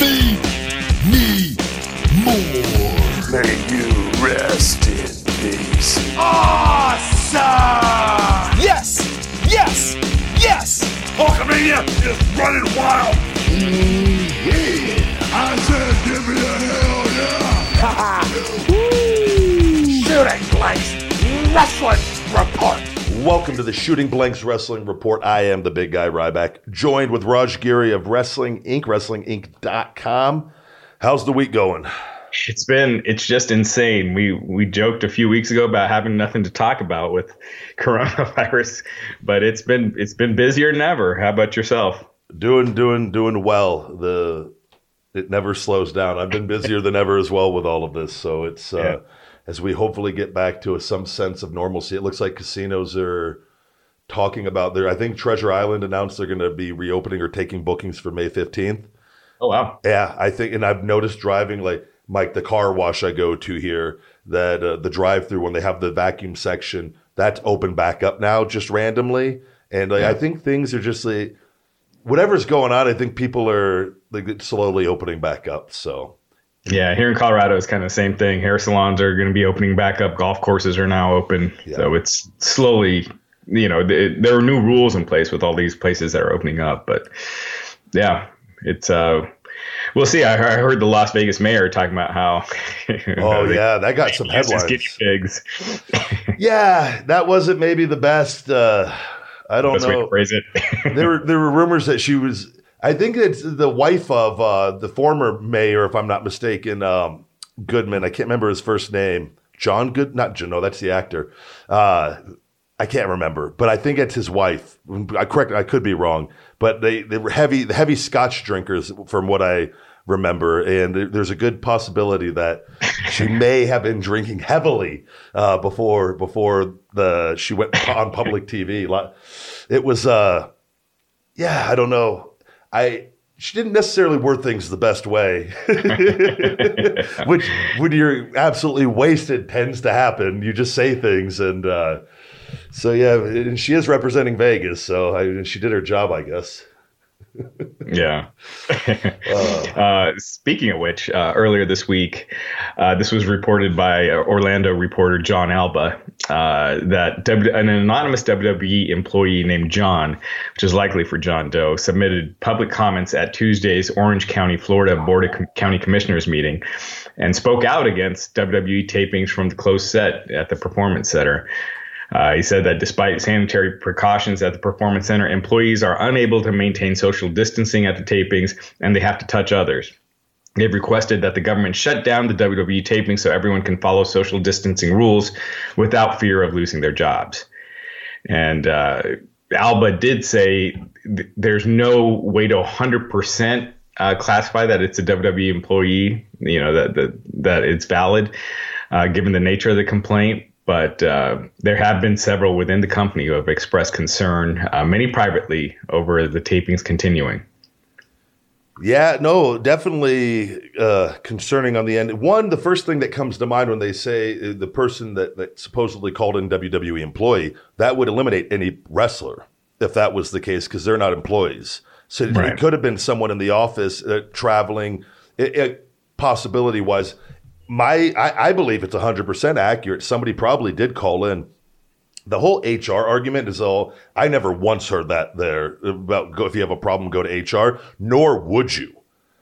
Feed me more. May you rest in peace. Awesome! Yes! Yes! Yes! Hulkamania is running wild! Yeah. I said give me a hell yeah. Shooting Blanks Wrestling Report. Welcome to the Shooting Blanks Wrestling Report. I am the big guy Ryback, joined with Raj Giri of Wrestling Inc., WrestlingInc.com. How's the week going? It's just insane. We joked a few weeks ago about having nothing to talk about with coronavirus, but it's been busier than ever. How about yourself? Doing well. It never slows down. I've been busier than ever as well with all of this. So it's as we hopefully get back to some sense of normalcy. It looks like casinos are talking about I think Treasure Island announced they're going to be reopening or taking bookings for May 15th. Oh, wow. Yeah, I think, and I've noticed driving, like Mike, the car wash I go to here, that the drive-through, when they have the vacuum section, that's open back up now just randomly. And I think things are just like, whatever's going on, I think people are like slowly opening back up. So, yeah, here in Colorado, it's kind of the same thing. Hair salons are going to be opening back up. Golf courses are now open. Yeah. So it's slowly, there are new rules in place with all these places that are opening up. But yeah, it's we'll see. I heard the Las Vegas mayor talking about how. That got some headlines. Guinea pigs. Yeah, that wasn't maybe the best. I don't Best know. way to phrase it. there were rumors that she was. I think it's the wife of the former mayor, if I'm not mistaken, Goodman. I can't remember his first name. John Good, not John. No, that's the actor. I can't remember, but I think it's his wife. I could be wrong, but they were heavy Scotch drinkers, from what I remember, and there's a good possibility that she may have been drinking heavily before she went on public TV. It was I don't know. She didn't necessarily word things the best way, which when you're absolutely wasted tends to happen. You just say things, and so yeah, and she is representing Vegas, so she did her job, I guess. Yeah. Speaking of which, earlier this week, this was reported by Orlando reporter John Alba, that an anonymous WWE employee named John, which is likely for John Doe, submitted public comments at Tuesday's Orange County, Florida Board of County Commissioners meeting and spoke out against WWE tapings from the closed set at the Performance Center. He said that despite sanitary precautions at the Performance Center, employees are unable to maintain social distancing at the tapings, and they have to touch others. They've requested that the government shut down the WWE taping so everyone can follow social distancing rules without fear of losing their jobs. And Alba did say there's no way to 100% classify that it's a WWE employee, that it's valid, given the nature of the complaint. But there have been several within the company who have expressed concern, many privately, over the tapings continuing. Yeah, no, definitely concerning on the end. One, the first thing that comes to mind when they say the person that supposedly called in WWE employee, that would eliminate any wrestler if that was the case, because they're not employees. So It could have been someone in the office traveling, possibility-wise. I believe it's 100% accurate. Somebody probably did call in. The whole HR argument is all, I never once heard that there about if you have a problem, go to HR, nor would you.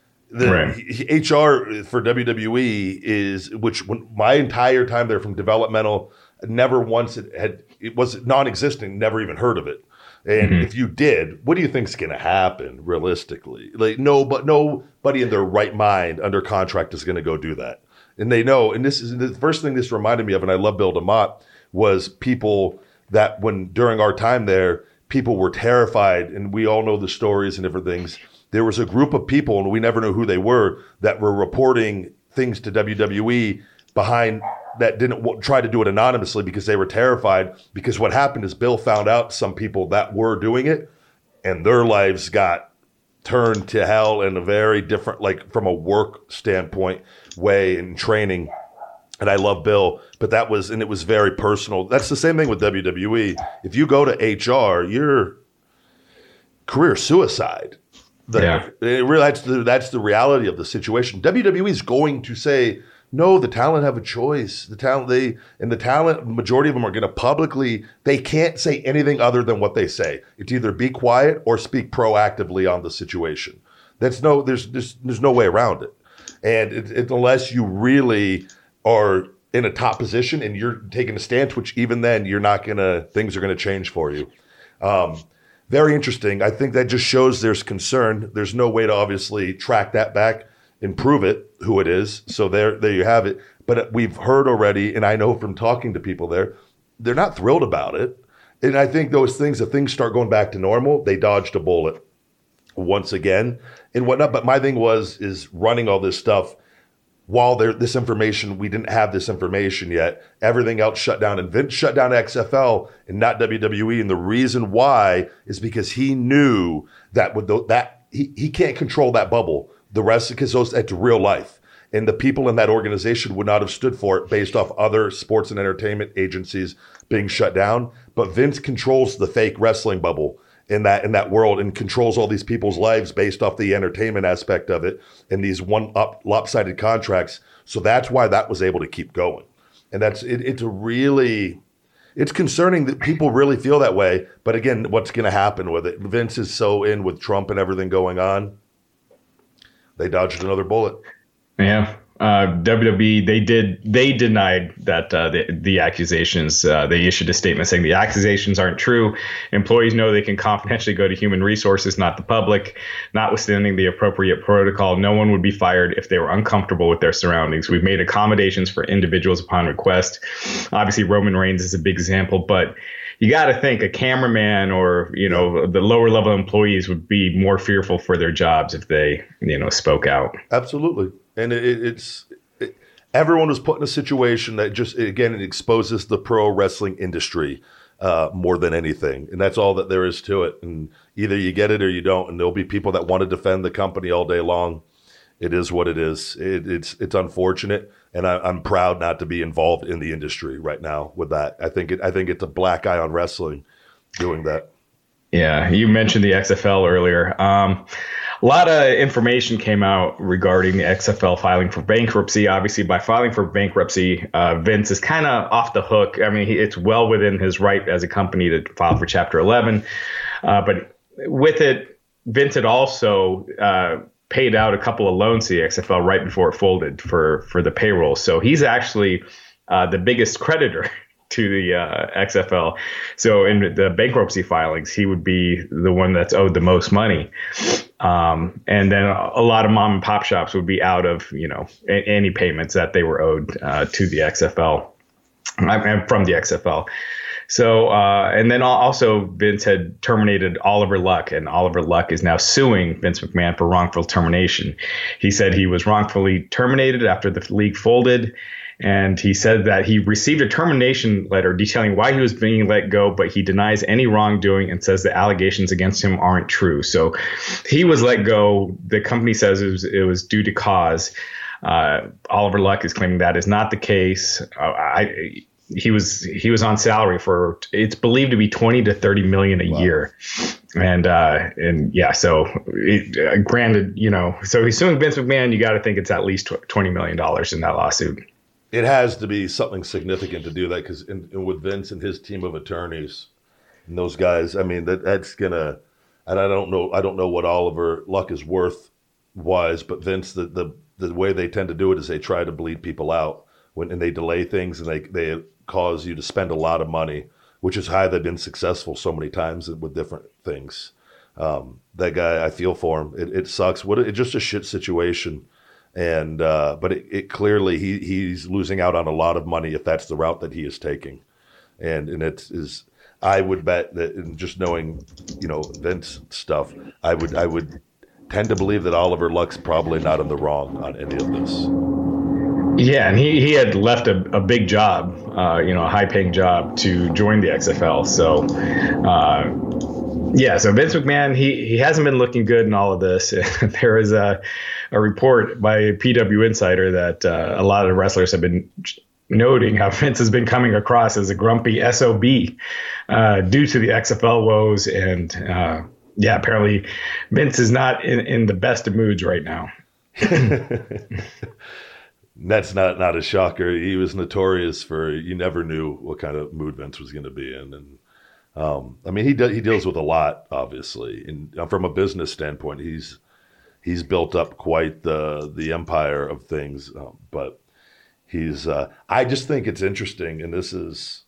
HR for WWE is, which when my entire time there from developmental, never once it was non-existent, never even heard of it. And if you did, what do you think is going to happen realistically? Like nobody in their right mind under contract is going to go do that. And they know, and this is the first thing this reminded me of, and I love Bill DeMott, was people that during our time there, people were terrified, and we all know the stories and different things. There was a group of people, and we never knew who they were, that were reporting things to WWE behind that didn't try to do it anonymously because they were terrified. Because what happened is Bill found out some people that were doing it, and their lives got turned to hell in a very different, like from a work standpoint way and training. And I love Bill, but it was very personal. That's the same thing with WWE. If you go to HR, you're career suicide. there. Yeah. It really, that's the reality of the situation. WWE is going to say, no, the talent have a choice. The talent, majority of them are going to publicly, they can't say anything other than what they say. It's either be quiet or speak proactively on the situation. There's no way around it. And unless you really are in a top position and you're taking a stance, which even then things are going to change for you. Very interesting. I think that just shows there's concern. There's no way to obviously track that back and prove it, who it is. So there you have it. But we've heard already, and I know from talking to people there, they're not thrilled about it. And I think those things, if things start going back to normal, they dodged a bullet once again and whatnot. But my thing is running all this stuff while this information, we didn't have this information yet. Everything else shut down, and Vince shut down XFL and not WWE. And the reason why is because he knew that he can't control that bubble. The rest, because that's real life. And the people in that organization would not have stood for it based off other sports and entertainment agencies being shut down. But Vince controls the fake wrestling bubble in that world and controls all these people's lives based off the entertainment aspect of it and these lopsided contracts. So that's why that was able to keep going. And it's concerning that people really feel that way. But again, what's going to happen with it? Vince is so in with Trump and everything going on. They dodged another bullet. Yeah. WWE, they denied that the accusations. They issued a statement saying the accusations aren't true. Employees know they can confidentially go to human resources, not the public. Notwithstanding the appropriate protocol, no one would be fired if they were uncomfortable with their surroundings. We've made accommodations for individuals upon request. Obviously, Roman Reigns is a big example, but you got to think a cameraman or, the lower level employees would be more fearful for their jobs if they, spoke out. Absolutely. And everyone was put in a situation that it exposes the pro wrestling industry more than anything. And that's all that there is to it. And either you get it or you don't. And there'll be people that want to defend the company all day long. It is what it is. It's unfortunate. And I'm proud not to be involved in the industry right now with that. I think it's a black eye on wrestling doing that. Yeah, you mentioned the XFL earlier. A lot of information came out regarding the XFL filing for bankruptcy. Obviously, by filing for bankruptcy, Vince is kind of off the hook. I mean, it's well within his right as a company to file for Chapter 11. But with it, Vince had also paid out a couple of loans to the XFL right before it folded for the payroll. So he's actually the biggest creditor to the XFL. So in the bankruptcy filings, he would be the one that's owed the most money. And then a lot of mom and pop shops would be out of, any payments that they were owed to the XFL and from the XFL. So, and then also Vince had terminated Oliver Luck, and Oliver Luck is now suing Vince McMahon for wrongful termination. He said he was wrongfully terminated after the league folded. And he said that he received a termination letter detailing why he was being let go, but he denies any wrongdoing and says the allegations against him aren't true. So he was let go. The company says it was due to cause. Oliver Luck is claiming that is not the case. He was on salary for, it's believed to be $20 to $30 million a year. And yeah, so granted, so he's suing Vince McMahon. You got to think it's at least $20 million in that lawsuit. It has to be something significant to do that, because with Vince and his team of attorneys and those guys, I mean, that's gonna. And I don't know what Oliver Luck is worth wise, but Vince, the way they tend to do it is they try to bleed people out and they delay things, and they cause you to spend a lot of money, which is how they've been successful so many times with different things. That guy, I feel for him. It sucks. It's just a shit situation. And but it clearly he's losing out on a lot of money if that's the route that he is taking, and it is. I would bet that, in just knowing Vince stuff, I would tend to believe that Oliver Luck's probably not in the wrong on any of this. Yeah, and he had left a big job, a high paying job to join the XFL. So. Yeah, so Vince McMahon, he hasn't been looking good in all of this. There is a report by PW Insider that a lot of wrestlers have been noting how Vince has been coming across as a grumpy SOB due to the XFL woes. And Yeah, apparently Vince is not in the best of moods right now. That's not a shocker. He was notorious for, you never knew what kind of mood Vince was going to be in. And I mean, he deals with a lot, obviously. And from a business standpoint, he's built up quite the empire of things. But he's I just think it's interesting, and this is.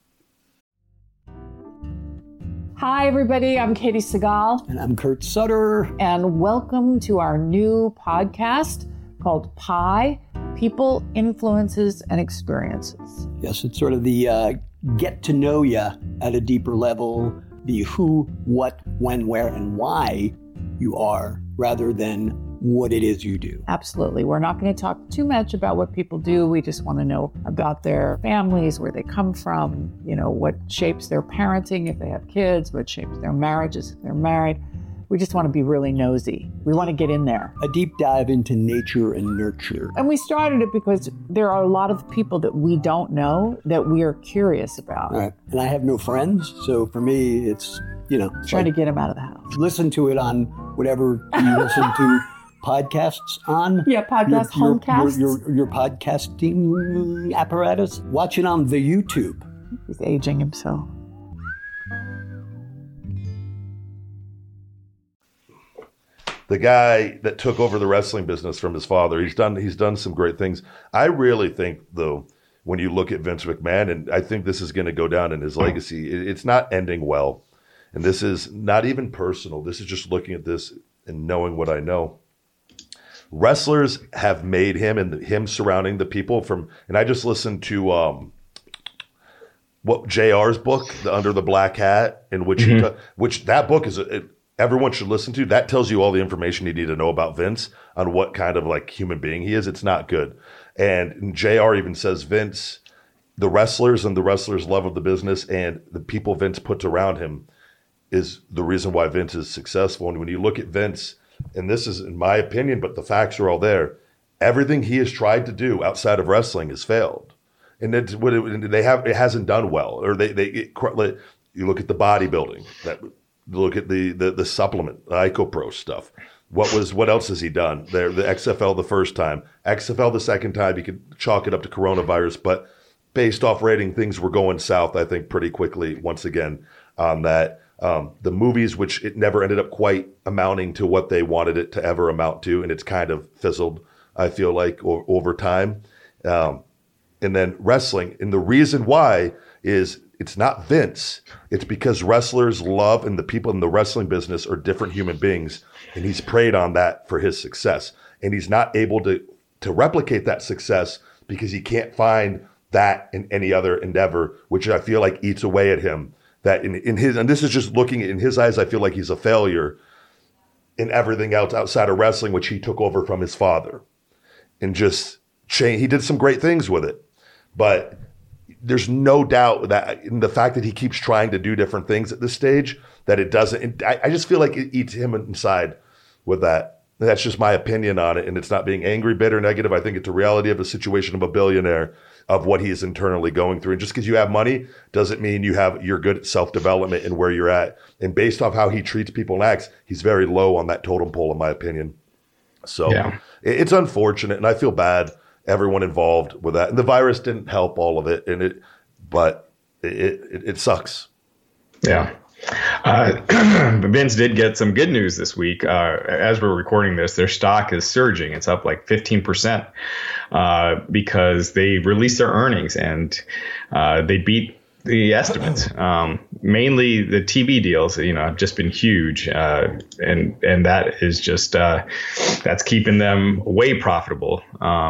Hi, everybody. I'm Katie Segal. And I'm Kurt Sutter. And welcome to our new podcast called Pi, People, Influences, and Experiences. Yes, it's sort of the get to know you at a deeper level, the who, what, when, where, and why you are, rather than what it is you do. Absolutely. We're not going to talk too much about what people do. We just want to know about their families, where they come from, what shapes their parenting if they have kids, what shapes their marriages if they're married. We just want to be really nosy. We want to get in there. A deep dive into nature and nurture. And we started it because there are a lot of people that we don't know that we are curious about. Right. And I have no friends, so for me, it's, trying to get them out of the house. Listen to it on whatever you listen to podcasts on. Yeah, podcast, homecasts. Your podcasting apparatus. Watch it on the YouTube. He's aging himself. The guy that took over the wrestling business from his father, he's done some great things. I really think, though, when you look at Vince McMahon, and I think this is going to go down in his legacy, it's not ending well. And this is not even personal. This is just looking at this and knowing what I know. Wrestlers have made him and him surrounding the people and I just listened to what JR's book, The Under the Black Hat, in which which that book is everyone should listen to. That tells you all the information you need to know about Vince on what kind of human being he is. It's not good. And JR even says Vince, the wrestlers and the wrestlers' love of the business and the people Vince puts around him is the reason why Vince is successful. And when you look at Vince, and this is in my opinion, but the facts are all there, everything he has tried to do outside of wrestling has failed. And it hasn't done well. Or you look at the bodybuilding, look at the supplement, the IcoPro stuff. What else has he done? The XFL the first time, XFL the second time, you could chalk it up to coronavirus, but based off rating, things were going south, I think, pretty quickly once again on that. The movies, which it never ended up quite amounting to what they wanted it to ever amount to, and it's kind of fizzled, I feel like, over time. And then wrestling, and the reason why is it's not Vince. It's because wrestlers love, and the people in the wrestling business are different human beings, and he's preyed on that for his success. And he's not able to replicate that success because he can't find that in any other endeavor, which I feel like eats away at him. That in his, and this is just looking in his eyes, I feel like he's a failure in everything else outside of wrestling, which he took over from his father, and just he did some great things with it. But there's no doubt that in the fact that he keeps trying to do different things at this stage, that it doesn't. I just feel like it eats him inside with that. That's just my opinion on it, and it's not being angry, bitter, negative. I think it's a reality of a situation of a billionaire, of what he is internally going through. And just because you have money doesn't mean you're good at self-development and where you're at. And based off how he treats people and acts, he's very low on that totem pole, in my opinion. So It's unfortunate, and I feel bad, everyone involved with that. And the virus didn't help all of it, but it sucks. Yeah. Vince did get some good news this week. As we're recording this, their stock is surging. It's up like 15% because they released their earnings and they beat the estimates. Mainly the TV deals, have just been huge, and that is just that's keeping them way profitable.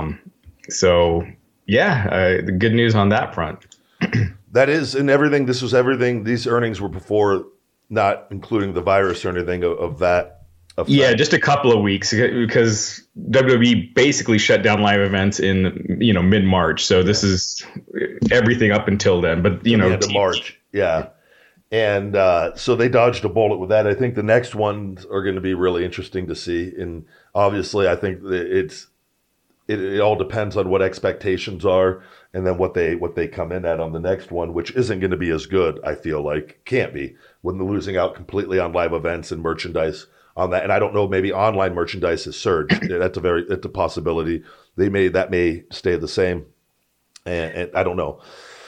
The good news on that front. That is, and everything. This was everything. These earnings were before, not including the virus or anything of that. Yeah, just a couple of weeks, because WWE basically shut down live events in mid-March. So this is everything up until then. But the end of March, yeah. And so they dodged a bullet with that. I think the next ones are going to be really interesting to see. And obviously, I think that it all depends on what expectations are, and then what they come in at on the next one, which isn't going to be as good. I feel like can't be when they're losing out completely on live events and merchandise on that. And I don't know, maybe online merchandise has surged. That's a possibility. That may stay the same, and I don't know.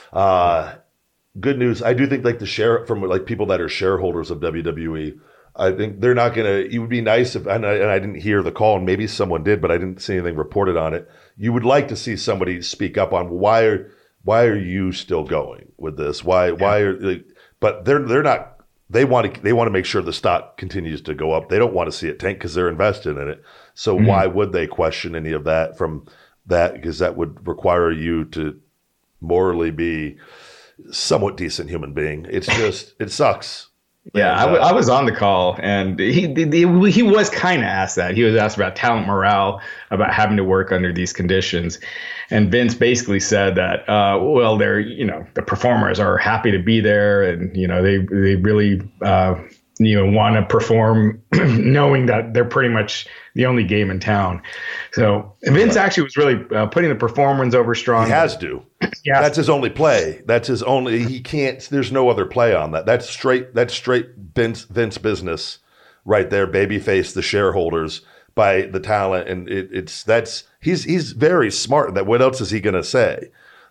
Good news. I do think like from like people that are shareholders of WWE. I think they're not going to, it would be nice if, and I didn't hear the call, and maybe someone did, but I didn't see anything reported on it. You would like to see somebody speak up on why are you still going with this? Why are, but they're not, they want to make sure the stock continues to go up. They don't want to see it tank because they're invested in it. So why would they question any of that from that? Because that would require you to morally be somewhat decent human being. It's just, it sucks. Yeah, I was on the call, and he was kind of asked that. He was asked about talent morale, about having to work under these conditions, and Vince basically said that, well, they're the performers are happy to be there, and they really want to perform, knowing that they're pretty much the only game in town. So Vince actually was really putting the performers over strong. He has to. Yeah, that's his only play. That's his only. He can't. There's no other play on that. That's straight Vince business right there. Babyface the shareholders by the talent, and he's very smart. That what else is he going to say?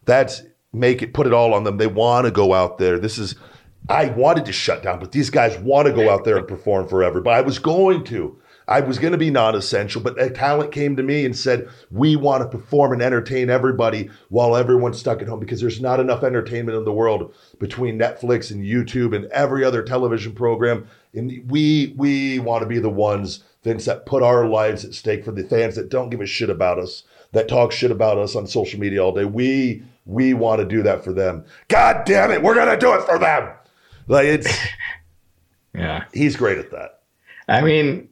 Put it all on them. They want to go out there. I wanted to shut down, but these guys want to go out there and perform forever. But I was going to be non-essential, but a talent came to me and said, we want to perform and entertain everybody while everyone's stuck at home, because there's not enough entertainment in the world between Netflix and YouTube and every other television program. And we want to be the ones, Vince, that put our lives at stake for the fans that don't give a shit about us, that talk shit about us on social media all day. We want to do that for them. God damn it, we're going to do it for them. Like yeah, he's great at that. I mean,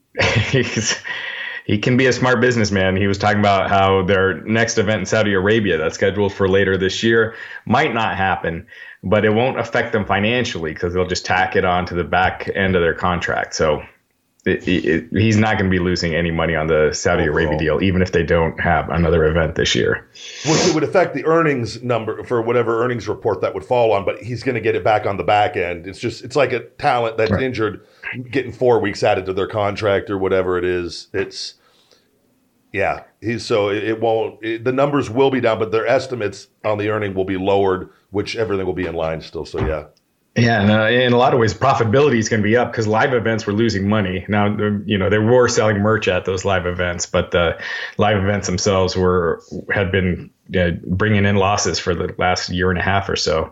he can be a smart businessman. He was talking about how their next event in Saudi Arabia that's scheduled for later this year might not happen, but it won't affect them financially because they'll just tack it on to the back end of their contract. So he's not going to be losing any money on the Saudi Arabia deal, even if they don't have another event this year. Which it would affect the earnings number for whatever earnings report that would fall on, but he's going to get it back on the back end. It's like a talent that's injured getting 4 weeks added to their contract or whatever it is. The numbers will be down, but their estimates on the earning will be lowered, which everything will be in line still. So yeah. Yeah, and in a lot of ways, profitability is going to be up because live events were losing money. Now, they were selling merch at those live events, but the live events themselves had been bringing in losses for the last year and a half or so.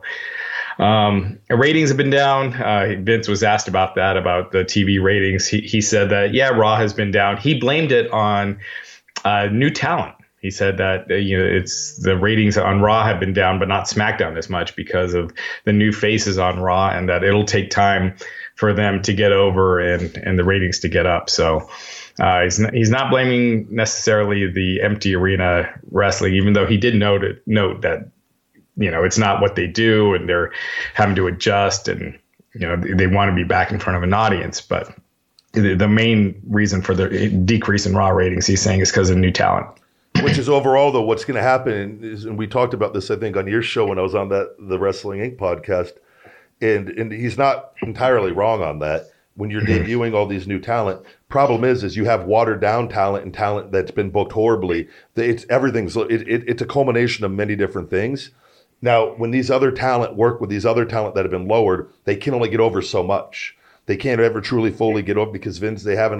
Ratings have been down. Vince was asked about that, about the TV ratings. He said that, Raw has been down. He blamed it on new talent. He said that it's the ratings on Raw have been down, but not SmackDown as much because of the new faces on Raw, and that it'll take time for them to get over and the ratings to get up. So he's not blaming necessarily the empty arena wrestling, even though he did note that it's not what they do, and they're having to adjust, and they want to be back in front of an audience, but the main reason for the decrease in Raw ratings, he's saying, is because of new talent. Which is overall, though, what's going to happen is, and we talked about this, I think, on your show when I was on the Wrestling Inc. podcast, and he's not entirely wrong on that. When you're debuting all these new talent, problem is you have watered down talent and talent that's been booked horribly. It's a culmination of many different things. Now, when these other talent work with these other talent that have been lowered, they can only get over so much. They can't ever truly fully get over because Vince, they haven't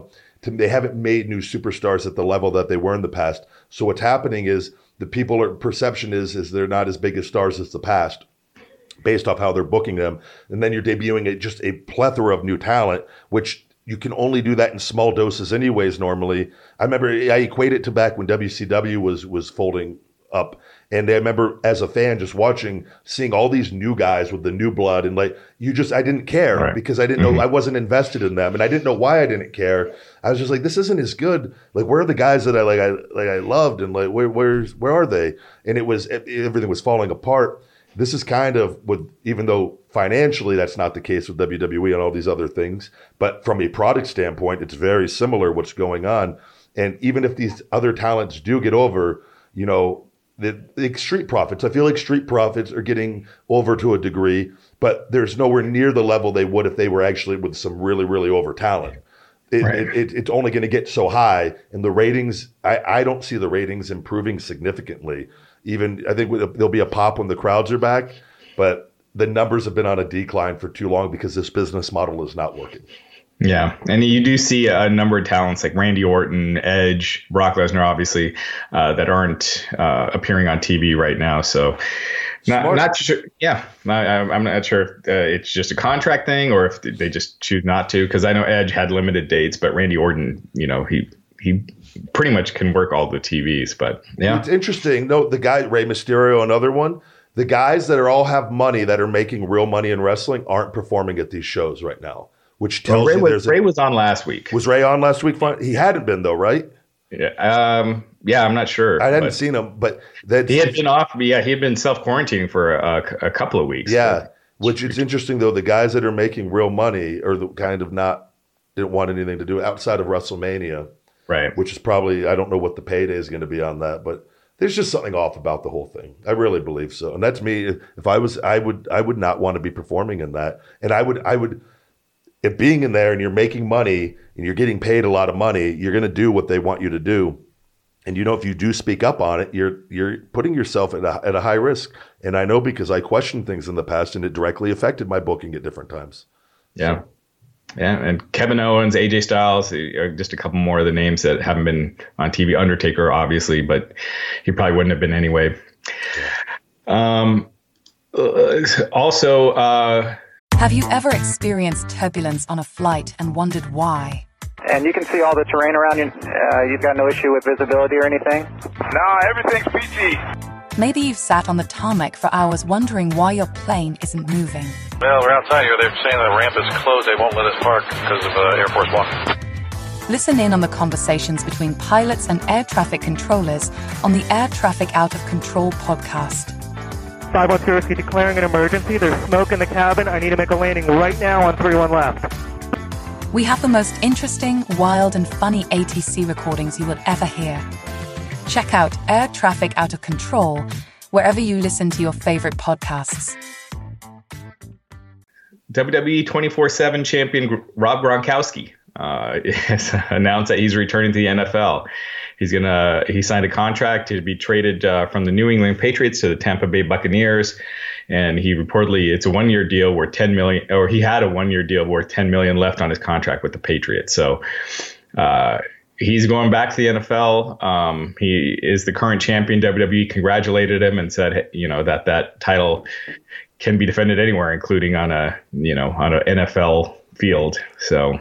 made new superstars at the level that they were in the past. So what's happening is perception is they're not as big as stars as the past, based off how they're booking them. And then you're debuting just a plethora of new talent, which you can only do that in small doses anyways normally. I remember I equate it to back when WCW was folding up. And I remember as a fan just seeing all these new guys with the new blood, and I didn't care because I didn't know, I wasn't invested in them, and I didn't know why I didn't care. I was just like, this isn't as good. Like, where are the guys that I loved, and like where are they? And everything was falling apart. This is kind of even though financially that's not the case with WWE and all these other things, but from a product standpoint, it's very similar what's going on. And even if these other talents do get over, you know, the Street Profits, I feel like Street Profits are getting over to a degree, but there's nowhere near the level they would if they were actually with some really, really over talent. It's only going to get so high, and the ratings, I don't see the ratings improving significantly. Even I think there'll be a pop when the crowds are back, but the numbers have been on a decline for too long because this business model is not working. Yeah, and you do see a number of talents like Randy Orton, Edge, Brock Lesnar, obviously, that aren't appearing on TV right now. So, not sure. Yeah, I'm not sure if it's just a contract thing or if they just choose not to. Because I know Edge had limited dates, but Randy Orton, you know, he pretty much can work all the TVs. But yeah, it's interesting. No, the guy Rey Mysterio, another one. The guys that all have money that are making real money in wrestling aren't performing at these shows right now. Which tells you Ray was on last week. Was Ray on last week? He hadn't been though, right? Yeah. Yeah, I'm not sure. I hadn't seen him, but he had been off. Yeah, he had been self-quarantining for a couple of weeks. Yeah, which it's interesting though. The guys that are making real money are the kind of didn't want anything to do outside of WrestleMania, right? Which is probably, I don't know what the payday is going to be on that, but there's just something off about the whole thing. I really believe so, and that's me. If I was, I would not want to be performing in that, and I would. If being in there and you're making money and you're getting paid a lot of money, you're going to do what they want you to do. And, you know, if you do speak up on it, you're putting yourself at a high risk. And I know because I questioned things in the past and it directly affected my booking at different times. Yeah. Yeah. And Kevin Owens, AJ Styles, just a couple more of the names that haven't been on TV. Undertaker, obviously, but he probably wouldn't have been anyway. Have you ever experienced turbulence on a flight and wondered why? And you can see all the terrain around you. You've got no issue with visibility or anything? No, everything's PG. Maybe you've sat on the tarmac for hours wondering why your plane isn't moving. Well, we're outside here. They're saying the ramp is closed. They won't let us park because of Air Force One. Listen in on the conversations between pilots and air traffic controllers on the Air Traffic Out of Control podcast. 512, is he declaring an emergency? There's smoke in the cabin. I need to make a landing right now on 31 left. We have the most interesting, wild, and funny ATC recordings you will ever hear. Check out Air Traffic Out of Control wherever you listen to your favorite podcasts. WWE 24/7 champion Rob Gronkowski has announced that he's returning to the NFL. He signed a contract to be traded from the New England Patriots to the Tampa Bay Buccaneers, and he reportedly it's a 1-year deal worth $10 million, or he had a 1-year deal worth $10 million left on his contract with the Patriots. So he's going back to the NFL. He is the current champion. WWE congratulated him and said, you know, that title can be defended anywhere, including on an NFL field. So.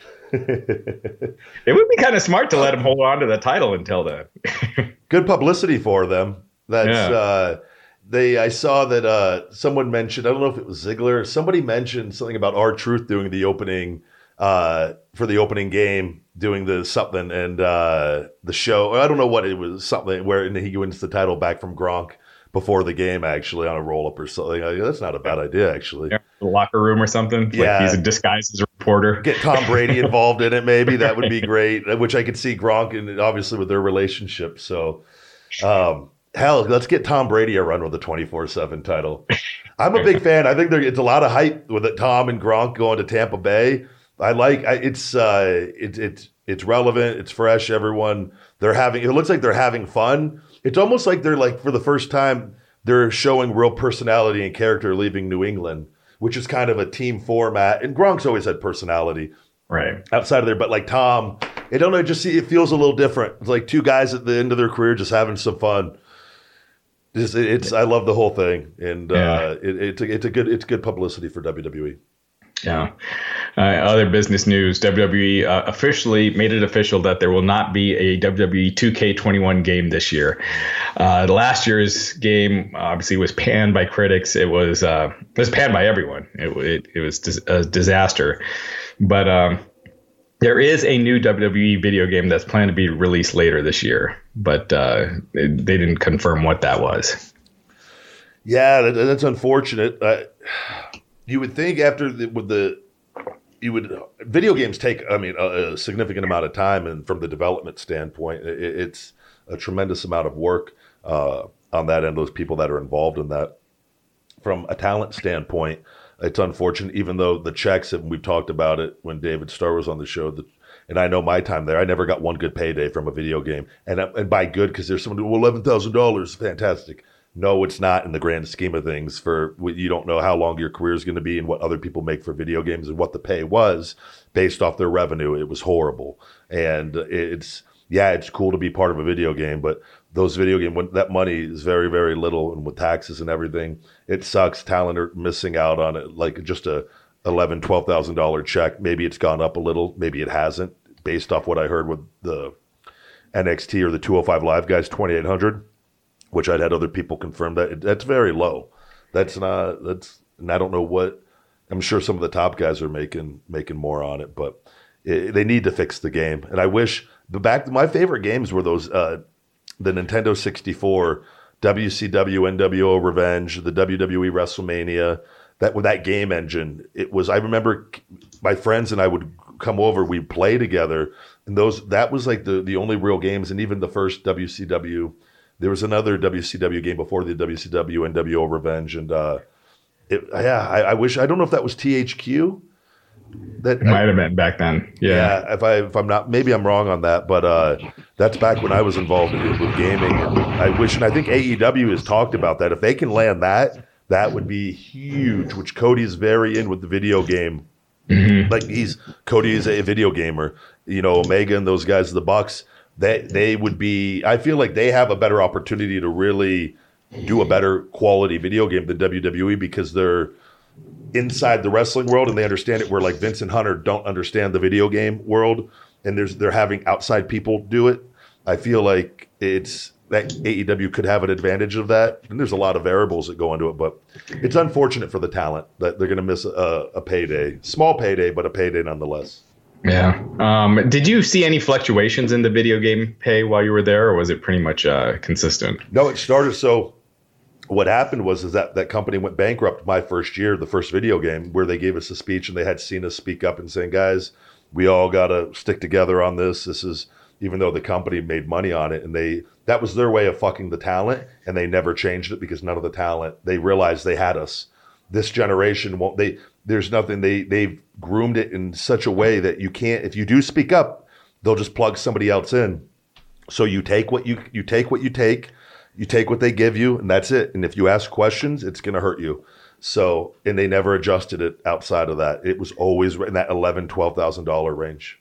It would be kind of smart to let him hold on to the title until then. Good publicity for them. That's I saw that someone mentioned, I don't know if it was Ziggler, somebody mentioned something about R-Truth doing the opening for the opening game, doing the something and the show. I don't know what it was, something where he wins the title back from Gronk before the game, actually, on a roll-up or something. That's not a bad idea, actually. Yeah, the locker room or something. Yeah. Like he's disguised as a reporter. Get Tom Brady involved in it, maybe. That would be great, which I could see Gronk, and obviously with their relationship. So, hell, let's get Tom Brady a run with the 24/7 title. I'm a big fan. I think it's a lot of hype with it, Tom and Gronk going to Tampa Bay. It's relevant. It's fresh. Everyone, it looks like they're having fun. It's almost like they're like, for the first time, they're showing real personality and character leaving New England, which is kind of a team format. And Gronk's always had personality, right, outside of there. But like Tom, I don't know, it feels a little different. It's like two guys at the end of their career just having some fun. I love the whole thing, and it's good publicity for WWE. Yeah. Other business news, WWE officially made it official that there will not be a WWE 2K21 game this year. Last year's game obviously was panned by critics. It was panned by everyone. It was a disaster. But there is a new WWE video game that's planned to be released later this year, but they didn't confirm what that was. Yeah, that's unfortunate. You would think after with the video games take, I mean, a significant amount of time, and from the development standpoint, it's a tremendous amount of work on that end, those people that are involved in that. From a talent standpoint, it's unfortunate, even though the checks, and we've talked about it when David Starr was on the show, and I know my time there, I never got one good payday from a video game. And by good, because there's someone who, well, $11,000, fantastic. No, it's not in the grand scheme of things. You don't know how long your career is going to be and what other people make for video games and what the pay was based off their revenue. It was horrible. And it's cool to be part of a video game, but those video game, that money is very, very little, and with taxes and everything, it sucks. Talent are missing out on it, like just a $11,000, $12,000 check. Maybe it's gone up a little, maybe it hasn't, based off what I heard with the NXT or the 205 Live guys, $2,800, which I'd had other people confirm that's very low. And I don't know what, I'm sure some of the top guys are making more on it, but they need to fix the game. And I wish my favorite games were those, the Nintendo 64, WCW, NWO Revenge, the WWE WrestleMania, with that game engine. I remember my friends and I would come over, we'd play together, and that was like the only real games. And even the first WCW, there was another WCW game before the WCW, NWO Revenge, and I wish, I don't know if that was THQ. That might have been back then. Yeah. If I'm not, maybe I'm wrong on that, but that's back when I was involved with gaming. And I think AEW has talked about that. If they can land that would be huge. Which Cody is very in with the video game. Mm-hmm. Like Cody is a video gamer. Omega and those guys, the Bucks, they would be. I feel like they have a better opportunity to really do a better quality video game than WWE, because they're inside the wrestling world and they understand it, where like Vince and Hunter don't understand the video game world, and they're having outside people do it. I feel like it's that AEW could have an advantage of that, and there's a lot of variables that go into it, but it's unfortunate for the talent that they're going to miss a payday, small payday, but a payday nonetheless. Yeah. Did you see any fluctuations in the video game pay while you were there, or was it pretty much consistent? No, it started so. What happened was that company went bankrupt my first year, the first video game, where they gave us a speech and they had Cena speak up and saying, guys, we all got to stick together on this. This is, even though the company made money on it, and that was their way of fucking the talent, and they never changed it because none of the talent, they realized they had us. This generation there's nothing, they've groomed it in such a way that you can't, if you do speak up, they'll just plug somebody else in. So you take what you take what they give you, and that's it. And if you ask questions, it's going to hurt you. So, and they never adjusted it outside of that. It was always in that $11,000, $12,000 range.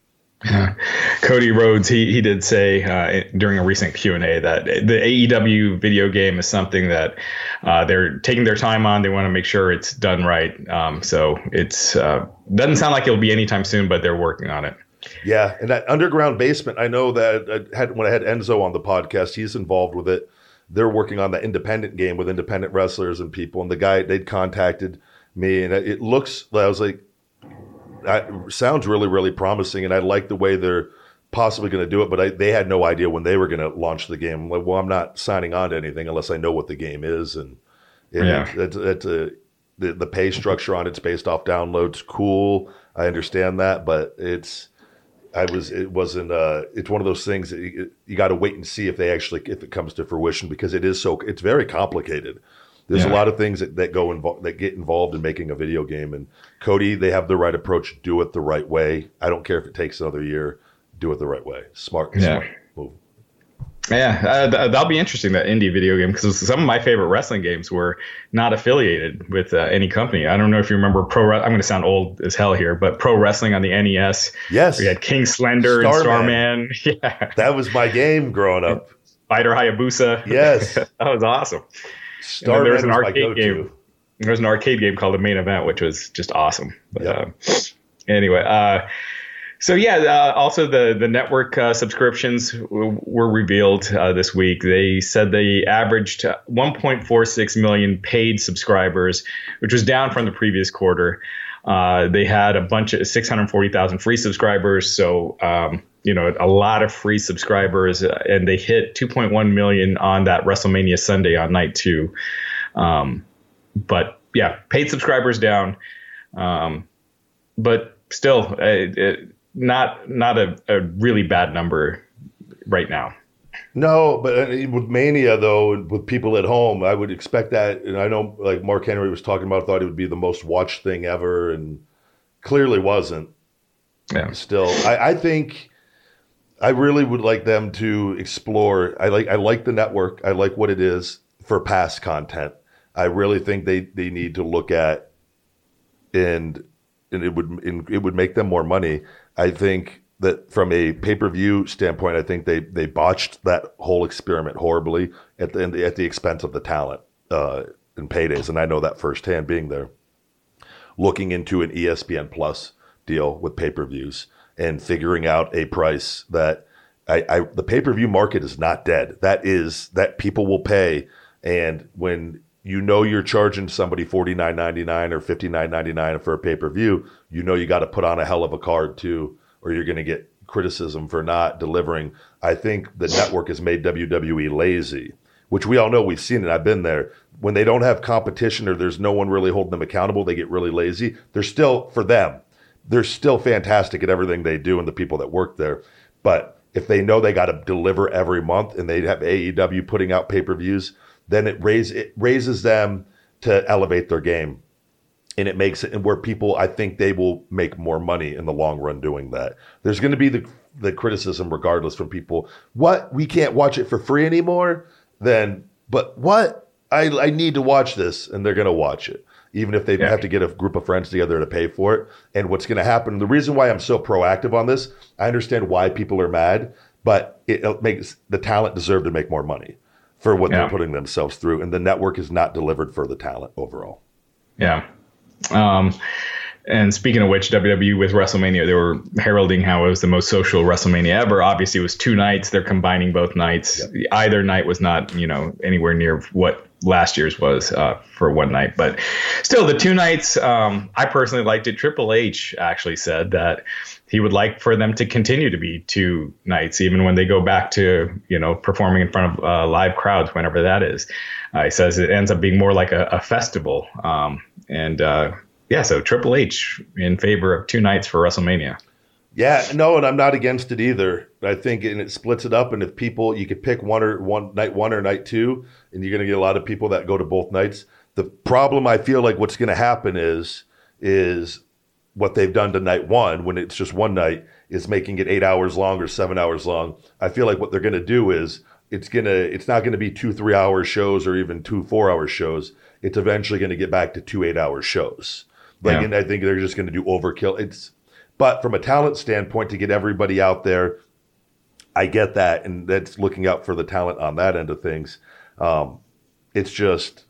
Cody Rhodes, he did say during a recent Q&A that the AEW video game is something that they're taking their time on. They want to make sure it's done right. So it's doesn't sound like it'll be anytime soon, but they're working on it. Yeah, and that Underground Basement, I know that when I had Enzo on the podcast, he's involved with it. They're working on that independent game with independent wrestlers and people. And the guy, they'd contacted me, and I was like, sounds really, really promising. And I like the way they're possibly going to do it, but they had no idea when they were going to launch the game. I'm like, well, I'm not signing on to anything unless I know what the game is. And the pay structure on it's based off downloads. Cool. I understand that, but it's one of those things that you got to wait and see if it comes to fruition, because it's very complicated. There's a lot of things that get involved in making a video game, and Cody, they have the right approach. Do it the right way. I don't care if it takes another year. Do it the right way. Smart move. Yeah, that'll be interesting, that indie video game, because some of my favorite wrestling games were not affiliated with any company. I don't know if you remember I'm going to sound old as hell here, but Pro Wrestling on the NES. Yes. We had King Slender and Starman. Yeah. That was my game growing up. Spider Hayabusa. Yes. That was awesome. Starman there was an was arcade game. There was an arcade game called The Main Event, which was just awesome. But anyway, so also the network subscriptions were revealed this week. They said they averaged 1.46 million paid subscribers, which was down from the previous quarter. They had a bunch of 640,000 free subscribers, so a lot of free subscribers, and they hit 2.1 million on that WrestleMania Sunday on night 2. But yeah, paid subscribers down, but still, not a really bad number right now. No, but with Mania, though, with people at home, I would expect that. And I know, like Mark Henry was talking about, thought it would be the most watched thing ever, and clearly wasn't. Yeah. Still, I think I really would like them to explore. I like the network. I like what it is for past content. I really think they need to look at, and it would make them more money. I think that from a pay-per-view standpoint, I think they botched that whole experiment horribly at the expense of the talent and paydays. And I know that firsthand, being there, looking into an ESPN Plus deal with pay-per-views and figuring out a price that the pay-per-view market is not dead. That people will pay. And when you're charging somebody $49.99 or $59.99 for a pay-per-view, you got to put on a hell of a card too, or you're going to get criticism for not delivering. I think the network has made WWE lazy, which we all know. We've seen it. I've been there. When they don't have competition or there's no one really holding them accountable, they get really lazy. They're still fantastic at everything they do and the people that work there. But if they know they got to deliver every month and they have AEW putting out pay-per-views, then it raises them to elevate their game. And it makes it where people, I think they will make more money in the long run doing that. There's going to be the criticism regardless from people. What? We can't watch it for free anymore? But what? I need to watch this, and they're going to watch it, even if they have to get a group of friends together to pay for it. And what's going to happen, the reason why I'm so proactive on this, I understand why people are mad, but it makes the talent deserve to make more money for what they're putting themselves through. And the network is not delivered for the talent overall. Yeah. And speaking of which, WWE with WrestleMania, they were heralding how it was the most social WrestleMania ever. Obviously, it was 2 nights. They're combining both nights. Yep. Either night was not, anywhere near what last year's was for one night. But still, the 2 nights, I personally liked it. Triple H actually said that he would like for them to continue to be 2 nights, even when they go back to, performing in front of live crowds, whenever that is. He says it ends up being more like a festival. So Triple H in favor of 2 nights for WrestleMania. Yeah, no, and I'm not against it either. I think, and it splits it up. And if people, you could pick night one or night 2, and you're going to get a lot of people that go to both nights. The problem, I feel like what's going to happen is what they've done to night 1 when it's just one night is making it 8 hours long or 7 hours long. I feel like what they're going to do is it's not going to be 2 3-hour shows or even 2 4-hour shows. It's eventually going to get back to 2 8-hour shows. And I think they're just going to do overkill. But from a talent standpoint, to get everybody out there, I get that, and that's looking out for the talent on that end of things. It's just,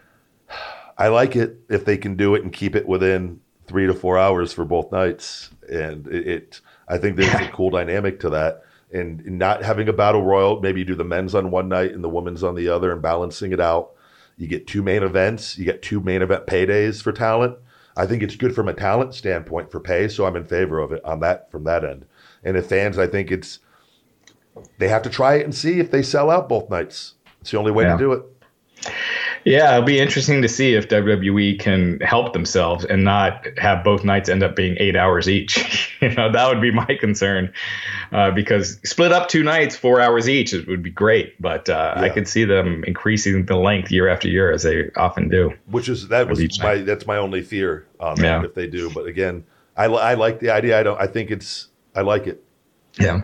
I like it if they can do it and keep it within 3 to 4 hours for both nights, and I think there's a cool dynamic to that. And not having a battle royal, maybe you do the men's on one night and the women's on the other, and balancing it out. You get 2 main events. You get 2 main event paydays for talent. I think it's good from a talent standpoint for pay, so I'm in favor of it from that end. And if fans, I think they have to try it and see if they sell out both nights. It's the only way to do it. Yeah, it'll be interesting to see if WWE can help themselves and not have both nights end up being 8 hours each. That would be my concern, because split up 2 nights, 4 hours each, it would be great. But I could see them increasing the length year after year, as they often do. That's my only fear on that if they do. But again, I like the idea. I like it. Yeah.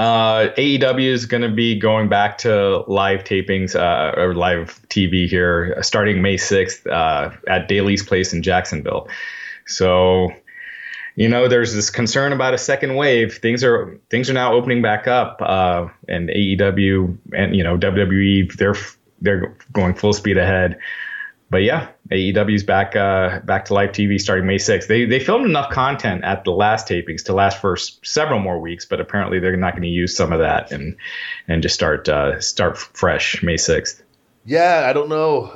AEW is going to be going back to live tapings or live TV here starting May 6th at Daly's Place in Jacksonville. So, there's this concern about a second wave. Things are now opening back up, and AEW and WWE they're going full speed ahead. But yeah, AEW's back to live TV starting May 6th. They filmed enough content at the last tapings to last for several more weeks, but apparently they're not going to use some of that and just start fresh May 6th. Yeah, I don't know.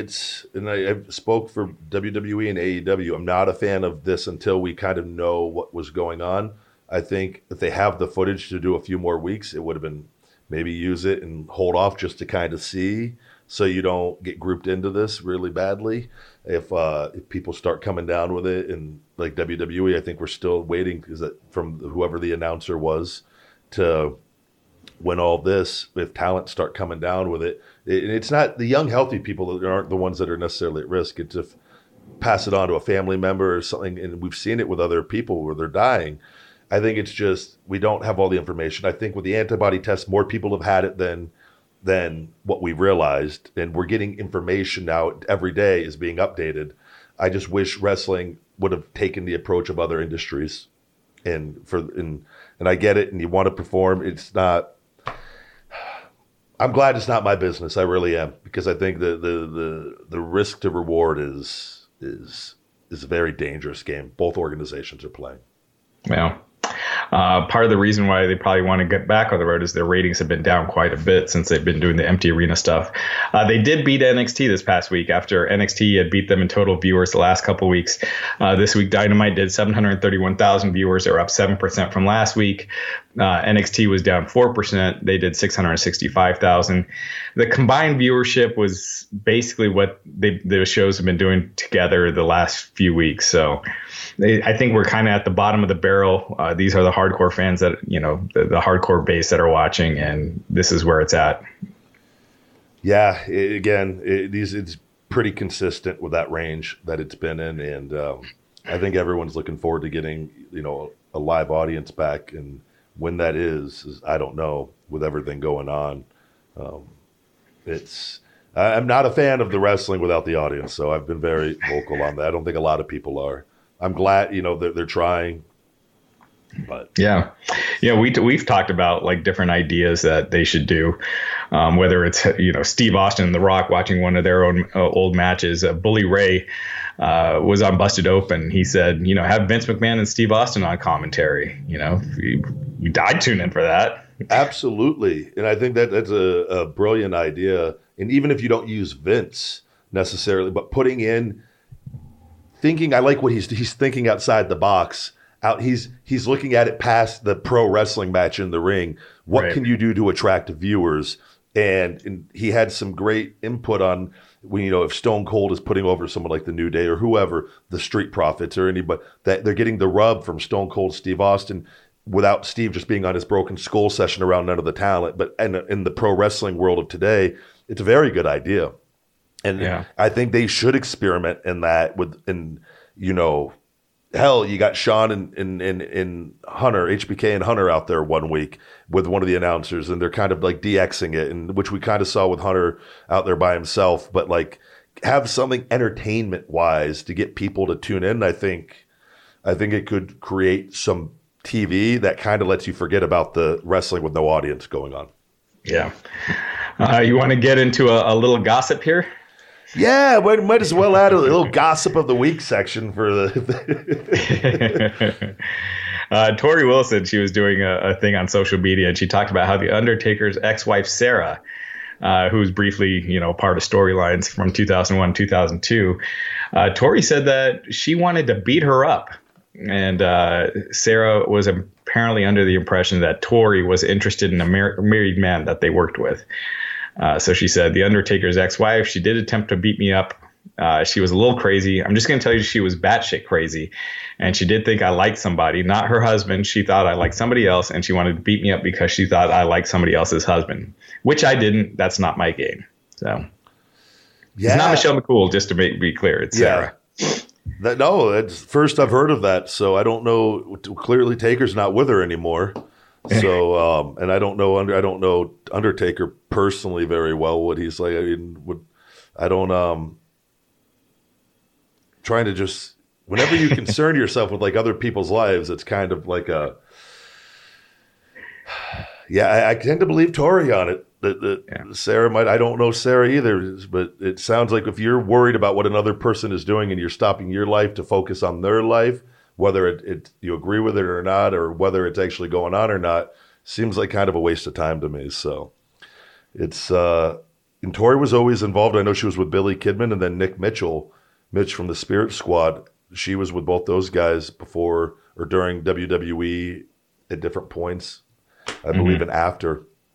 I spoke for WWE and AEW. I'm not a fan of this until we kind of know what was going on. I think if they have the footage to do a few more weeks, it would have been maybe use it and hold off just to kind of see, so you don't get grouped into this really badly. If people start coming down with it, and like WWE, I think we're still waiting from whoever the announcer was to when all this, if talent start coming down with it, it's not the young healthy people that aren't the ones that are necessarily at risk. It's if pass it on to a family member or something, and we've seen it with other people where they're dying. I think it's just we don't have all the information. I think with the antibody test, more people have had it than what we realized, and we're getting information now every day is being updated. I just wish wrestling would have taken the approach of other industries, and I get it, and you want to perform. It's not. I'm glad it's not my business. I really am, because I think the risk to reward is a very dangerous game both organizations are playing. Yeah. Part of the reason why they probably want to get back on the road is their ratings have been down quite a bit since they've been doing the empty arena stuff. They did beat NXT this past week after NXT had beat them in total viewers the last couple of weeks. This week, Dynamite did 731,000 viewers. They were up 7% from last week. NXT was down 4%. They did 665,000. The combined viewership was basically what the shows have been doing together the last few weeks. So I think we're kind of at the bottom of the barrel. These are the hardcore fans that, the hardcore base that are watching, and this is where it's at. Yeah, it's pretty consistent with that range that it's been in, and I think everyone's looking forward to getting, a live audience back, and when that is I don't know, with everything going on. I'm not a fan of the wrestling without the audience, so I've been very vocal on that. I don't think a lot of people are. I'm glad, they're trying. But we've talked about like different ideas that they should do, whether it's Steve Austin and The Rock watching one of their own old matches. Bully Ray was on Busted Open. He said, have Vince McMahon and Steve Austin on commentary. I'd tune in for that. Absolutely, and I think that's a brilliant idea. And even if you don't use Vince necessarily, but putting in thinking, I like what he's thinking outside the box. He's looking at it past the pro wrestling match in the ring. What can you do to attract viewers? And he had some great input on if Stone Cold is putting over someone like the New Day or whoever, the Street Profits or anybody, that they're getting the rub from Stone Cold Steve Austin without Steve just being on his broken skull session around none of the talent. But in the pro wrestling world of today, it's a very good idea. And I think they should experiment in that hell, you got Sean and Hunter, HBK and Hunter out there one week with one of the announcers, and they're kind of like DXing it, and which we kind of saw with Hunter out there by himself, but like have something entertainment wise to get people to tune in. I think it could create some TV that kind of lets you forget about the wrestling with no audience going on. Yeah. You want to get into a little gossip here? Yeah, we might as well add a little gossip of the week section for the. Tori Wilson, she was doing a thing on social media, and she talked about how the Undertaker's ex-wife Sarah, who's briefly, part of storylines from 2001, 2002, Tori said that she wanted to beat her up, and Sarah was apparently under the impression that Tori was interested in a married man that they worked with. So she said, the Undertaker's ex-wife, she did attempt to beat me up. She was a little crazy. I'm just going to tell you she was batshit crazy. And she did think I liked somebody, not her husband. She thought I liked somebody else, and she wanted to beat me up because she thought I liked somebody else's husband, which I didn't. That's not my game. So it's not Michelle McCool, just to be clear. It's Sarah. It's first I've heard of that. So I don't know. Clearly Taker's not with her anymore. So, and I don't know Undertaker personally very well. What he's like, trying to just, whenever you concern yourself with like other people's lives, it's kind of like I tend to believe Tori on it. Sarah might, I don't know Sarah either, but it sounds like if you're worried about what another person is doing and you're stopping your life to focus on their life, whether you agree with it or not, or whether it's actually going on or not, seems like kind of a waste of time to me. So it's, and Tori was always involved. I know she was with Billy Kidman, and then Mitch from the Spirit Squad. She was with both those guys before or during WWE at different points, I believe, and after.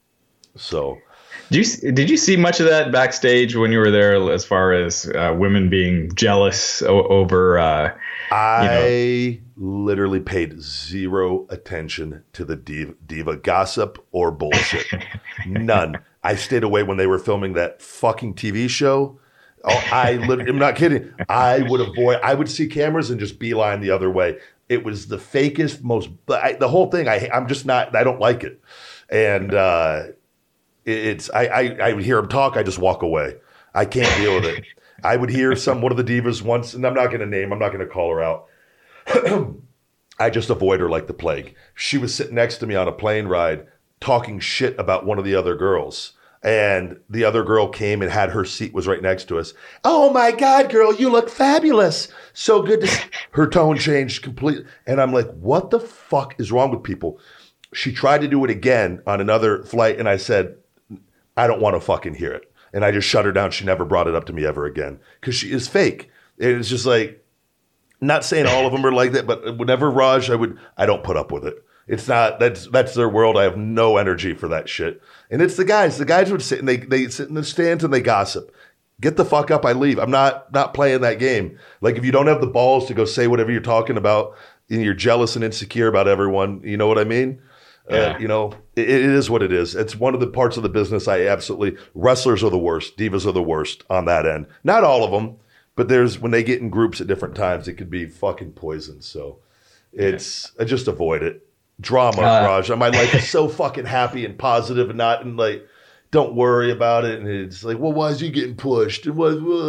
So, did you see much of that backstage when you were there, as far as women being jealous over? I literally paid zero attention to the diva gossip or bullshit. None. I stayed away when they were filming that fucking TV show. I'm not kidding. I would see cameras and just beeline the other way. It was the fakest, the whole thing. I don't like it. And I would hear him talk. I just walk away. I can't deal with it. I would hear one of the divas once, and I'm not going to call her out. I just avoid her like the plague. She was sitting next to me on a plane ride talking shit about one of the other girls. And the other girl came and had her seat was right next to us. Oh my God, girl, you look fabulous. So good to see. Her tone changed completely. And I'm like, what the fuck is wrong with people? She tried to do it again on another flight. And I said, I don't want to fucking hear it. And I just shut her down. She never brought it up to me ever again because she is fake. It's just like, not saying all of them are like that, but whenever Raj, I don't put up with it. It's not, that's their world. I have no energy for that shit. And it's the guys would sit and they sit in the stands and they gossip. Get the fuck up. I leave. I'm not playing that game. Like if you don't have the balls to go say whatever you're talking about and you're jealous and insecure about everyone, you know what I mean? Yeah. It is what it is. It's one of the parts of the business wrestlers are the worst. Divas are the worst on that end. Not all of them, but when they get in groups at different times, it could be fucking poison. So I just avoid it. Drama, Raj. My life is so fucking happy and positive and like, don't worry about it. And it's like, well, why is he getting pushed? And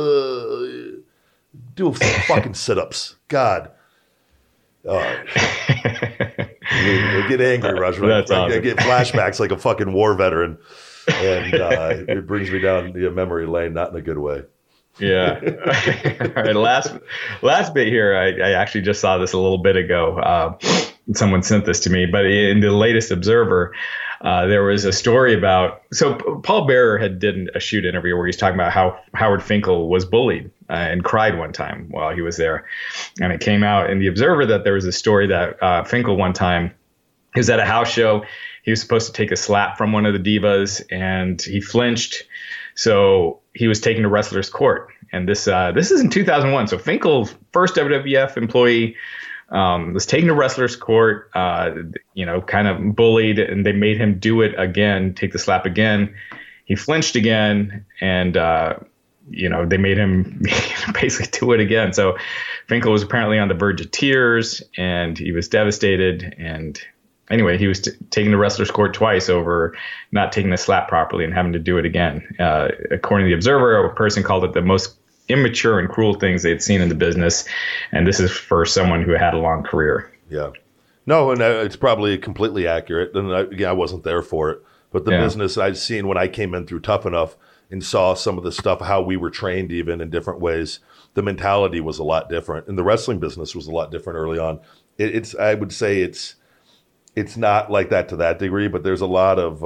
do some fucking sit-ups. God. I get angry, Raj. That's awesome. I get flashbacks like a fucking war veteran. And it brings me down memory lane, not in a good way. Yeah. All right. Last bit here. I actually just saw this a little bit ago. Someone sent this to me, but in the latest Observer, there was a story about. So Paul Bearer did a shoot interview where he's talking about how Howard Finkel was bullied and cried one time while he was there, and it came out in the Observer that there was a story that Finkel one time he was at a house show. He was supposed to take a slap from one of the divas, and he flinched. So he was taken to wrestler's court. And this is in 2001. So Finkel, first WWF employee, was taken to wrestler's court, kind of bullied, and they made him do it again, take the slap again. He flinched again, and, they made him basically do it again. So Finkel was apparently on the verge of tears, and he was devastated. And anyway, he was taken to wrestler's court twice over not taking the slap properly and having to do it again. According to the Observer, a person called it the most immature and cruel things they'd seen in the business. And this is for someone who had a long career. Yeah. No, and it's probably completely accurate. And I wasn't there for it. But the business I'd seen when I came in through Tough Enough and saw some of the stuff, how we were trained even in different ways, the mentality was a lot different. And the wrestling business was a lot different early on. I would say it's not like that to that degree, but there's a lot of,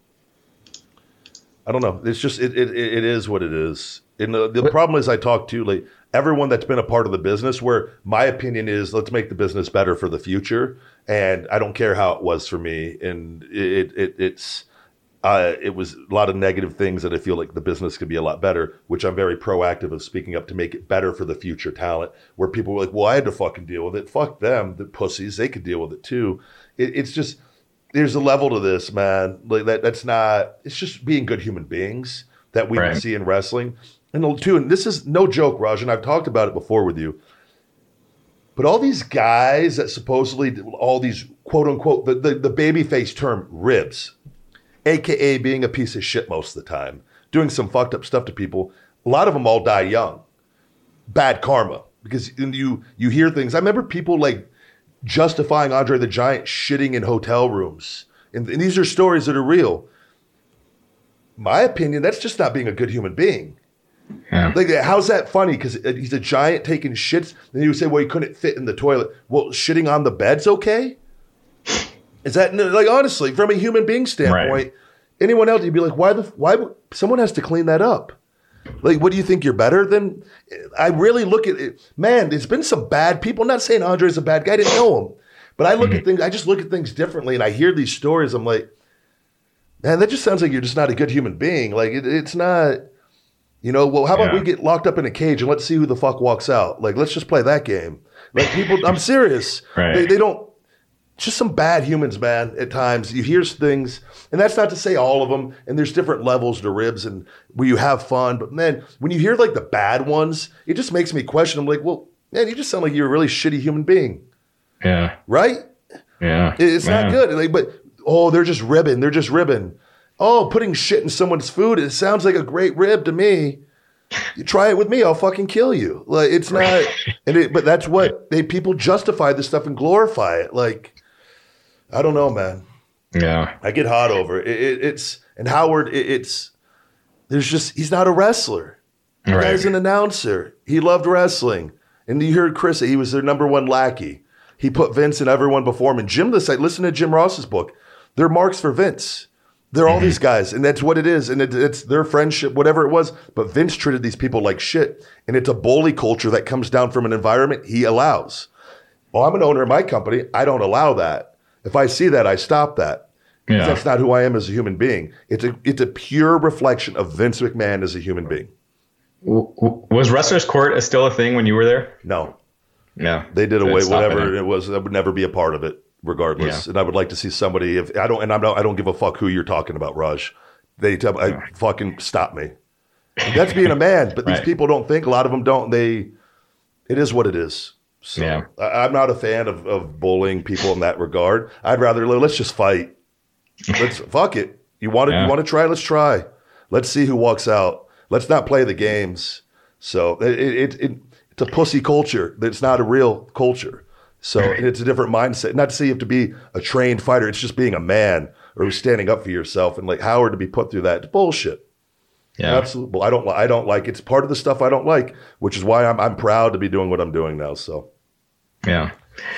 I don't know. It's just, it is what it is. And the problem is I talk to like everyone that's been a part of the business where my opinion is let's make the business better for the future. And I don't care how it was for me. And it was a lot of negative things that I feel like the business could be a lot better, which I'm very proactive of speaking up to make it better for the future talent where people were like, well, I had to fucking deal with it. Fuck them, the pussies. They could deal with it too. It's just, there's a level to this, man. Like that's not, it's just being good human beings that we see in wrestling. And this is no joke, Raj, and I've talked about it before with you. But all these guys that supposedly, all these quote unquote, the babyface term ribs, AKA being a piece of shit most of the time, doing some fucked up stuff to people, a lot of them all die young. Bad karma. Because you hear things. I remember people like justifying Andre the Giant shitting in hotel rooms. And these are stories that are real. My opinion, that's just not being a good human being. Yeah. Like, how's that funny? Because he's a giant taking shits. Then you would say, well, he couldn't fit in the toilet. Well, shitting on the bed's okay? Is that, like, honestly, from a human being standpoint, anyone else, you'd be like, why someone has to clean that up? Like, what do you think you're better than? I really look at it. Man, there's been some bad people. I'm not saying Andre's a bad guy. I didn't know him. But I look at things, I just look at things differently. And I hear these stories. I'm like, Man, that just sounds like you're just not a good human being. Like, it's not, well, how about we get locked up in a cage and let's see who the fuck walks out? Like, let's just play that game. Like, people, I'm serious. Right. They don't, just some bad humans, man, at times. You hear things, and that's not to say all of them, and there's different levels to ribs and where you have fun. But, man, when you hear, like, the bad ones, it just makes me question. I'm like, well, man, you just sound like you're a really shitty human being. Yeah. Right? Yeah. It's not good. Like, but, they're just ribbing. They're just ribbing. Oh, putting shit in someone's food, it sounds like a great rib to me. You try it with me, I'll fucking kill you. Like, it's not, but that's what people justify this stuff and glorify it. Like, I don't know, man. Yeah. I get hot over it. And Howard, he's not a wrestler. The guy's an announcer. He loved wrestling. And you heard Chris, he was their number one lackey. He put Vince and everyone before him. And Jim, listen to Jim Ross's book. They're marks for Vince. They're all these guys, and that's what it is. And it's their friendship, whatever it was. But Vince treated these people like shit. And it's a bully culture that comes down from an environment he allows. Well, I'm an owner of my company. I don't allow that. If I see that, I stop that. Yeah. That's not who I am as a human being. It's a pure reflection of Vince McMahon as a human being. Was Wrestler's Court still a thing when you were there? No. Yeah. They did away whatever it was. I would never be a part of it. Regardless, and I would like to see somebody. If I don't give a fuck who you're talking about, Raj. Fucking stop me. And that's being a man, but these people don't think. A lot of them don't. It is what it is. So I'm not a fan of bullying people in that regard. I'd rather let's just fight. Let's fuck it. You want to try? Let's try. Let's see who walks out. Let's not play the games. So it's a pussy culture. It's not a real culture. So it's a different mindset. Not to say you have to be a trained fighter. It's just being a man or who's standing up for yourself. And like Howard to be put through that, it's bullshit. Yeah, absolutely. I don't like. It's part of the stuff I don't like, which is why I'm proud to be doing what I'm doing now. So, yeah.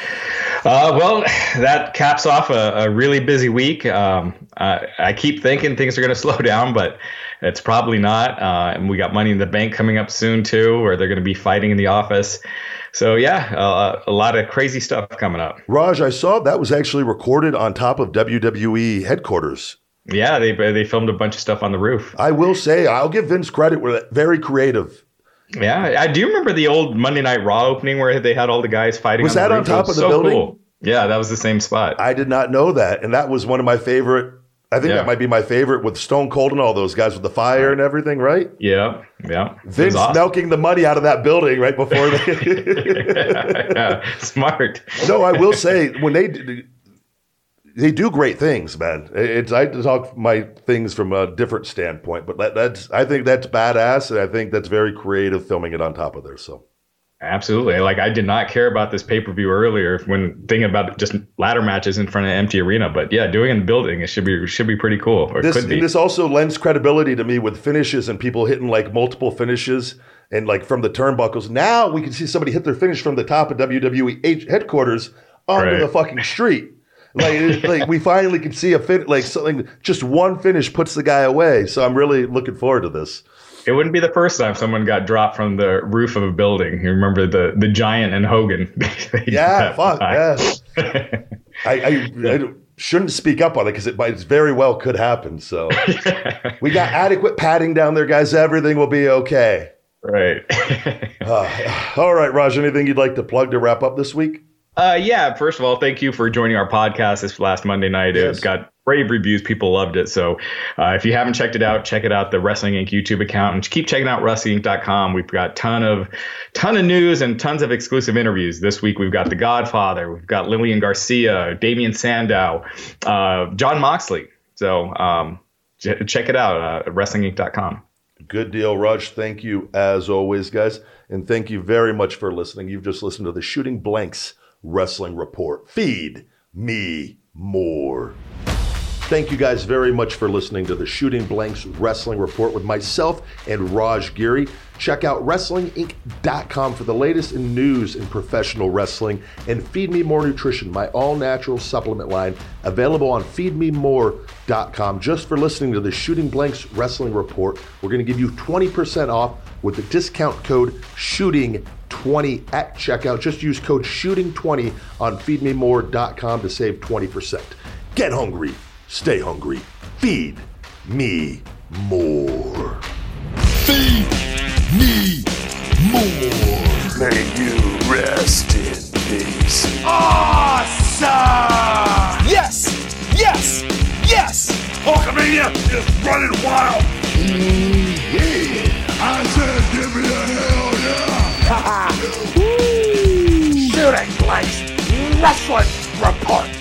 Well, that caps off a really busy week. I keep thinking things are going to slow down, but it's probably not. And we got Money in the Bank coming up soon too, where they're going to be fighting in the office. So yeah, a lot of crazy stuff coming up. Raj, I saw that was actually recorded on top of WWE headquarters. Yeah, they filmed a bunch of stuff on the roof. I will say, I'll give Vince credit. We're very creative. Yeah, I do remember the old Monday Night Raw opening where they had all the guys fighting. Was that on top of the building? Cool. Yeah, that was the same spot. I did not know that, and that was one of my favorite. I think that might be my favorite with Stone Cold and all those guys with the fire and everything, right? Yeah. Vince milking the money out of that building right before they. Yeah, smart. No, I will say when they do great things, man. I talk my things from a different standpoint, but I think that's badass, and I think that's very creative filming it on top of there. So. Absolutely. Like I did not care about this pay-per-view earlier when thinking about just ladder matches in front of an empty arena. But yeah, doing it in the building, it should be pretty cool. Or could be. This also lends credibility to me with finishes and people hitting like multiple finishes and like from the turnbuckles. Now we can see somebody hit their finish from the top of WWE headquarters onto the fucking street. Like we finally can see something, just one finish puts the guy away. So I'm really looking forward to this. It wouldn't be the first time someone got dropped from the roof of a building. You remember the Giant and Hogan? Yeah, fuck, yeah. I shouldn't speak up on it because it very well could happen. So we got adequate padding down there, guys. Everything will be okay. Right. All right, Raj, anything you'd like to plug to wrap up this week? Yeah, first of all, thank you for joining our podcast this last Monday night. Yes. It got rave reviews. People loved it. So if you haven't checked it out, check it out, the Wrestling Inc. YouTube account, and keep checking out WrestlingInc.com. We've got ton of news and tons of exclusive interviews. This week we've got The Godfather, we've got Lillian Garcia, Damian Sandow, John Moxley. So check it out, WrestlingInc.com. Good deal, Raj. Thank you as always, guys. And thank you very much for listening. You've just listened to the Shooting Blanks Wrestling Report. Feed me more. Thank you guys very much for listening to the Shooting Blanks Wrestling Report with myself and Raj Giri. Check out WrestlingInc.com for the latest in news in professional wrestling, and Feed Me More Nutrition, my all-natural supplement line, available on feedmemore.com. Just for listening to the Shooting Blanks Wrestling Report, we're going to give you 20% off with the discount code SHOOTING20 at checkout. Just use code SHOOTING20 on feedmemore.com to save 20%. Get hungry. Stay hungry. Feed me more. Feed me more. May you rest in peace. Awesome! Yes! Yes! Yes! Hulkamania is running wild. Yeah. I said, give me a hell yeah. Shooting place. Wrestling report.